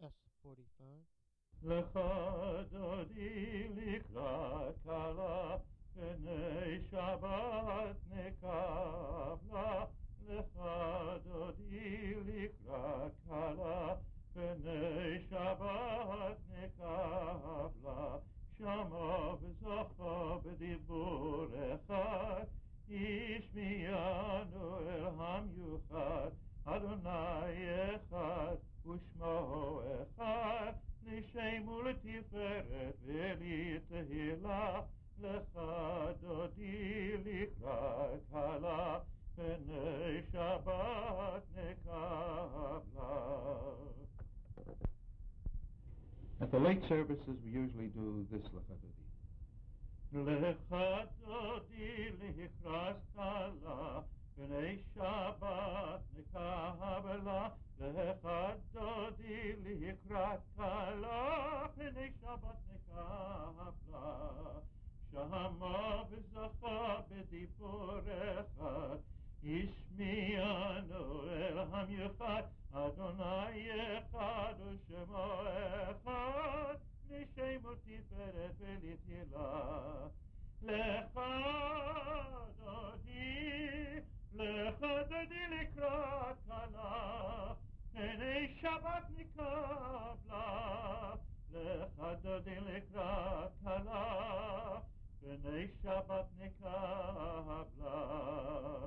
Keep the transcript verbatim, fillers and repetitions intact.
S forty-five. לך דודי לקראת כלה, פני שבת נקבלה. לך דודי לקראת כלה, פני שבת נקבלה. שמע וזכה בדיבור אחד, ישמיענו אל המיוחד. אדוני אחד ושמו אחד, לשם ולתפארת ולתהילה. לך דודי לקראת כלה, פני שבת נקבלה. At the late services, we usually do this Lecha Dodi. לך דודי לקראת כלה, פני שבת נקבלה. לך דודי לקראת כלה, פני שבת נקבלה. שמע וזכה בדיבור אחד, ישמיענו אל המיוחד. אדוני אחד ושמו אחד, לשם ותפארת ולתהילה. לך דודי, לך דודי לקראת כלה, פני שבת נקבלה. לך דודי לקראת כלה, פני שבת נקבלה.